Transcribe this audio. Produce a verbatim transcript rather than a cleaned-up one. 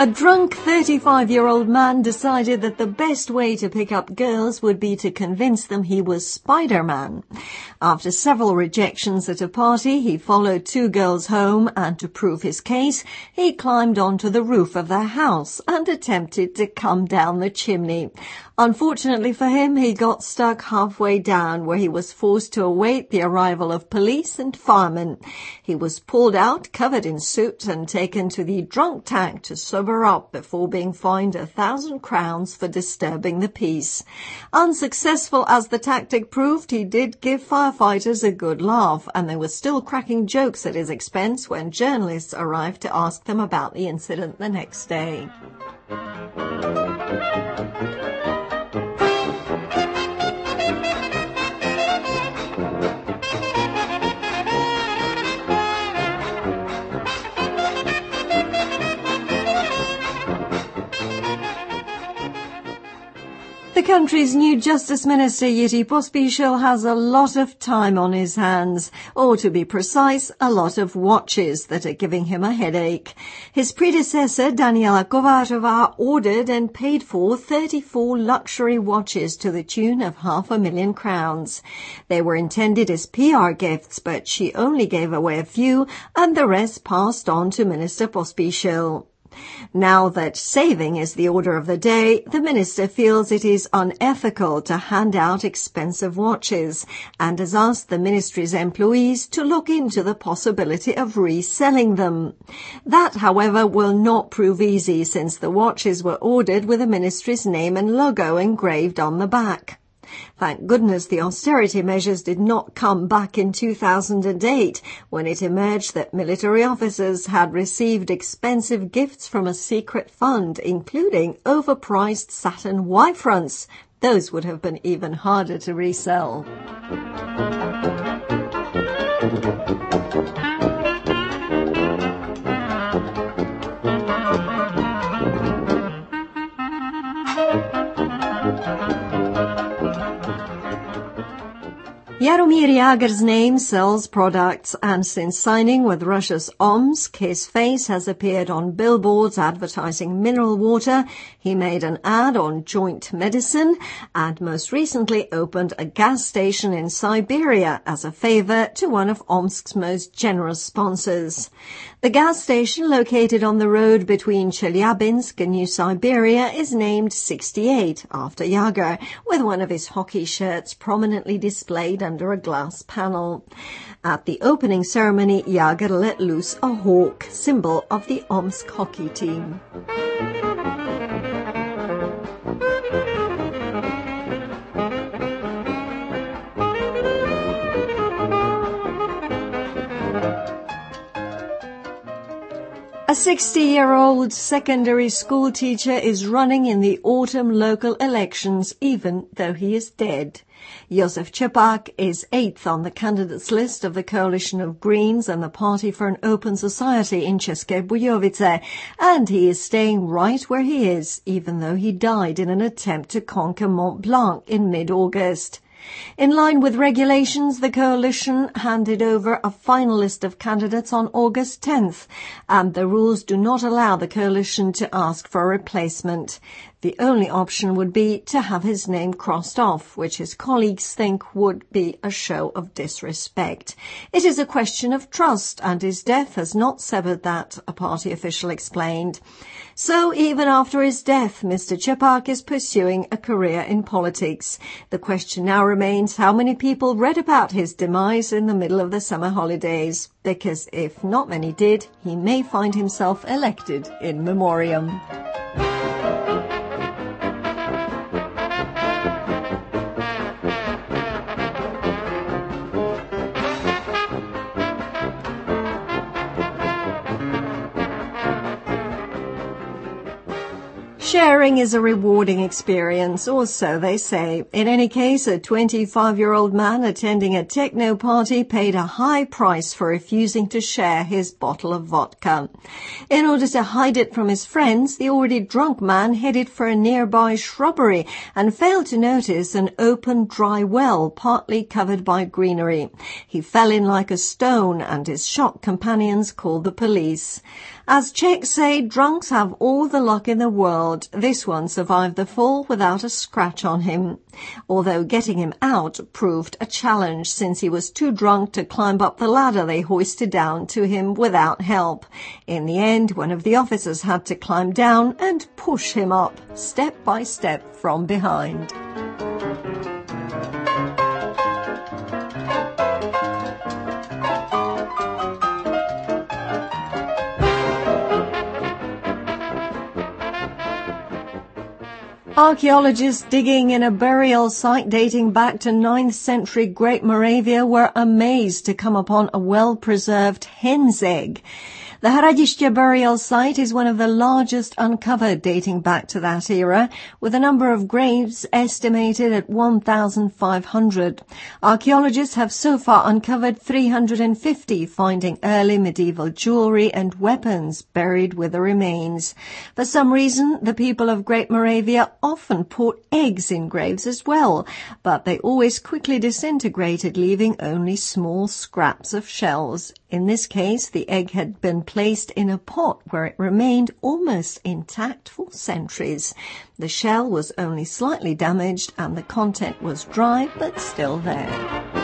A drunk thirty-five-year-old man decided that the best way to pick up girls would be to convince them he was Spider-Man. After several rejections at a party, he followed two girls home, and to prove his case, he climbed onto the roof of their house and attempted to come down the chimney. Unfortunately for him, he got stuck halfway down, where he was forced to await the arrival of police and firemen. He was pulled out, covered in soot, and taken to the drunk tank to sober up before being fined a thousand crowns for disturbing the peace. Unsuccessful as the tactic proved, he did give firefighters a good laugh, and they were still cracking jokes at his expense when journalists arrived to ask them about the incident the next day. The country's new Justice Minister, Jiří Pospíšil, has a lot of time on his hands, or to be precise, a lot of watches that are giving him a headache. His predecessor, Daniela Kovářová, ordered and paid for thirty-four luxury watches to the tune of half a million crowns. They were intended as P R gifts, but she only gave away a few, and the rest passed on to Minister Pospíšil. Now that saving is the order of the day, the minister feels it is unethical to hand out expensive watches and has asked the ministry's employees to look into the possibility of reselling them. That, however, will not prove easy, since the watches were ordered with the ministry's name and logo engraved on the back. Thank goodness the austerity measures did not come back in two thousand eight, when it emerged that military officers had received expensive gifts from a secret fund, including overpriced satin Y-fronts. Those would have been even harder to resell. Jaromír Jágr's name sells products, and since signing with Russia's Omsk, his face has appeared on billboards advertising mineral water. He made an ad on joint medicine and most recently opened a gas station in Siberia as a favor to one of Omsk's most generous sponsors. The gas station, located on the road between Chelyabinsk and New Siberia, is named sixty-eight after Jágr, with one of his hockey shirts prominently displayed under a glass panel. At the opening ceremony, Jágr let loose a hawk, symbol of the Omsk hockey team. A sixty-year-old secondary school teacher is running in the autumn local elections, even though he is dead. Josef Čepák is eighth on the candidates list of the coalition of Greens and the Party for an Open Society in České Budějovice, and he is staying right where he is, even though he died in an attempt to conquer Mont Blanc in mid-August. In line with regulations, the coalition handed over a final list of candidates on August tenth, and the rules do not allow the coalition to ask for a replacement. The only option would be to have his name crossed off, which his colleagues think would be a show of disrespect. It is a question of trust, and his death has not severed that, a party official explained. So even after his death, Mister Čepák is pursuing a career in politics. The question now remains how many people read about his demise in the middle of the summer holidays, because if not many did, he may find himself elected in memoriam. Sharing is a rewarding experience, or so they say. In any case, a twenty-five-year-old man attending a techno party paid a high price for refusing to share his bottle of vodka. In order to hide it from his friends, the already drunk man headed for a nearby shrubbery and failed to notice an open, dry well partly covered by greenery. He fell in like a stone, and his shocked companions called the police. As Czechs say, drunks have all the luck in the world. This one survived the fall without a scratch on him. Although getting him out proved a challenge since he was too drunk to climb up the ladder they hoisted down to him without help. In the end, one of the officers had to climb down and push him up, step by step from behind. Archaeologists digging in a burial site dating back to ninth century Great Moravia were amazed to come upon a well-preserved hen's egg. The Hradiště burial site is one of the largest uncovered dating back to that era, with a number of graves estimated at one thousand five hundred. Archaeologists have so far uncovered three hundred fifty, finding early medieval jewelry and weapons buried with the remains. For some reason, the people of Great Moravia often put eggs in graves as well, but they always quickly disintegrated, leaving only small scraps of shells. In this case, the egg had been placed in a pot where it remained almost intact for centuries. The shell was only slightly damaged and the content was dry but still there.